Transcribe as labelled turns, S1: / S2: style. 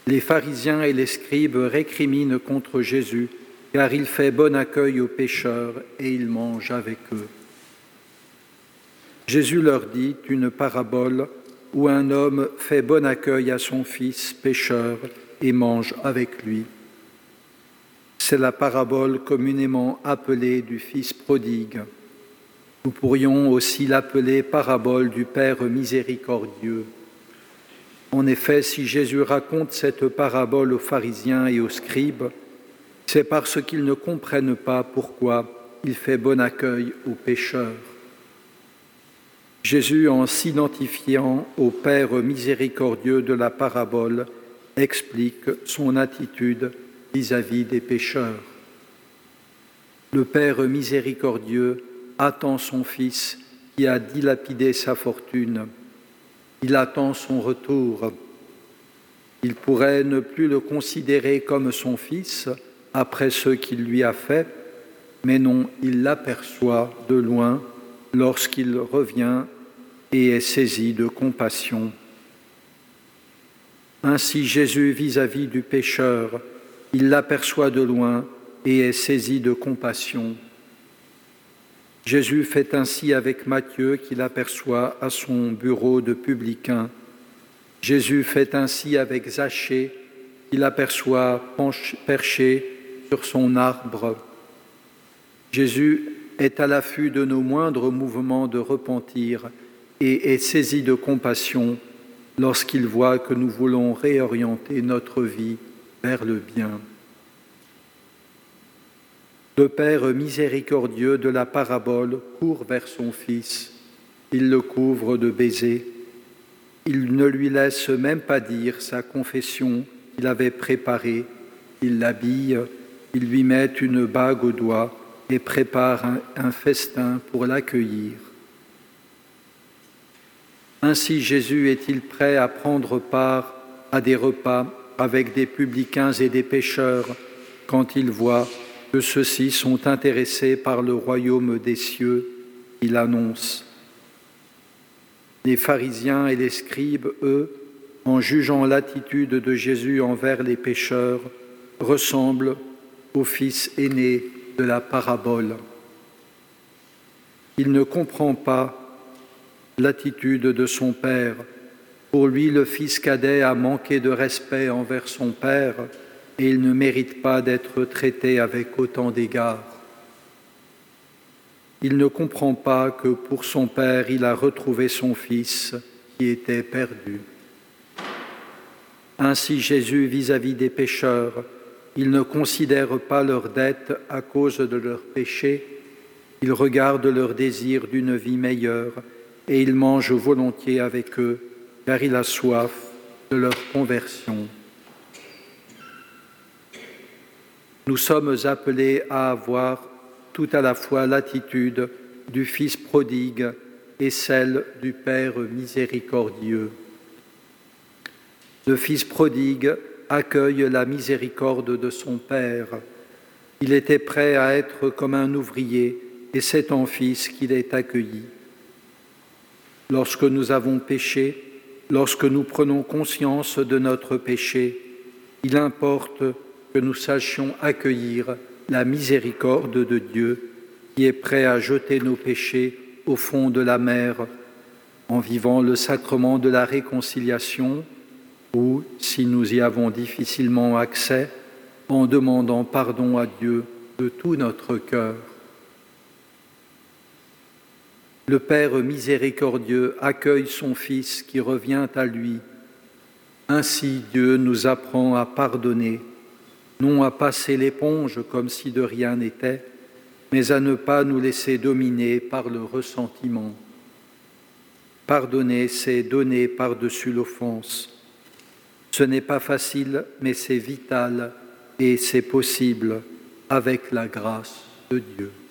S1: Les pharisiens et les scribes récriminent contre Jésus, car il fait bon accueil aux pécheurs et il mange avec eux. Jésus leur dit une parabole où un homme fait bon accueil à son fils pécheur et mange avec lui. C'est la parabole communément appelée du Fils prodigue. Nous pourrions aussi l'appeler parabole du Père miséricordieux. En effet, si Jésus raconte cette parabole aux pharisiens et aux scribes, c'est parce qu'ils ne comprennent pas pourquoi il fait bon accueil aux pécheurs. Jésus, en s'identifiant au Père miséricordieux de la parabole, explique son attitude vis-à-vis des pécheurs. Le Père miséricordieux attend son Fils qui a dilapidé sa fortune. Il attend son retour. Il pourrait ne plus le considérer comme son Fils après ce qu'il lui a fait, mais non, il l'aperçoit de loin lorsqu'il revient et est saisi de compassion. Ainsi Jésus, vis-à-vis du pécheur, il l'aperçoit de loin et est saisi de compassion. Jésus fait ainsi avec Matthieu qu'il aperçoit à son bureau de publicain. Jésus fait ainsi avec Zachée qu'il aperçoit perché sur son arbre. Jésus est à l'affût de nos moindres mouvements de repentir et est saisi de compassion lorsqu'il voit que nous voulons réorienter notre vie vers le bien. Le Père miséricordieux de la parabole court vers son Fils. Il le couvre de baisers. Il ne lui laisse même pas dire sa confession qu'il avait préparée. Il l'habille, il lui met une bague au doigt et prépare un festin pour l'accueillir. Ainsi Jésus est-il prêt à prendre part à des repas avec des publicains et des pécheurs quand il voit que ceux-ci sont intéressés par le royaume des cieux qu'il annonce. Les pharisiens et les scribes, eux, en jugeant l'attitude de Jésus envers les pécheurs, ressemblent au fils aîné de la parabole. Il ne comprend pas l'attitude de son père. Pour lui, le fils cadet a manqué de respect envers son père et il ne mérite pas d'être traité avec autant d'égards. Il ne comprend pas que pour son père, il a retrouvé son fils qui était perdu. Ainsi Jésus, vis-à-vis des pécheurs, il ne considère pas leur dette à cause de leurs péchés, il regarde leur désir d'une vie meilleure et il mange volontiers avec eux, car il a soif de leur conversion. Nous sommes appelés à avoir tout à la fois l'attitude du Fils prodigue et celle du Père miséricordieux. Le Fils prodigue accueille la miséricorde de son Père. Il était prêt à être comme un ouvrier et c'est en Fils qu'il est accueilli. Lorsque nous avons péché, lorsque nous prenons conscience de notre péché, il importe que nous sachions accueillir la miséricorde de Dieu qui est prêt à jeter nos péchés au fond de la mer en vivant le sacrement de la réconciliation ou, si nous y avons difficilement accès, en demandant pardon à Dieu de tout notre cœur. Le Père miséricordieux accueille son Fils qui revient à lui. Ainsi Dieu nous apprend à pardonner, non à passer l'éponge comme si de rien n'était, mais à ne pas nous laisser dominer par le ressentiment. Pardonner, c'est donner par-dessus l'offense. Ce n'est pas facile, mais c'est vital et c'est possible avec la grâce de Dieu.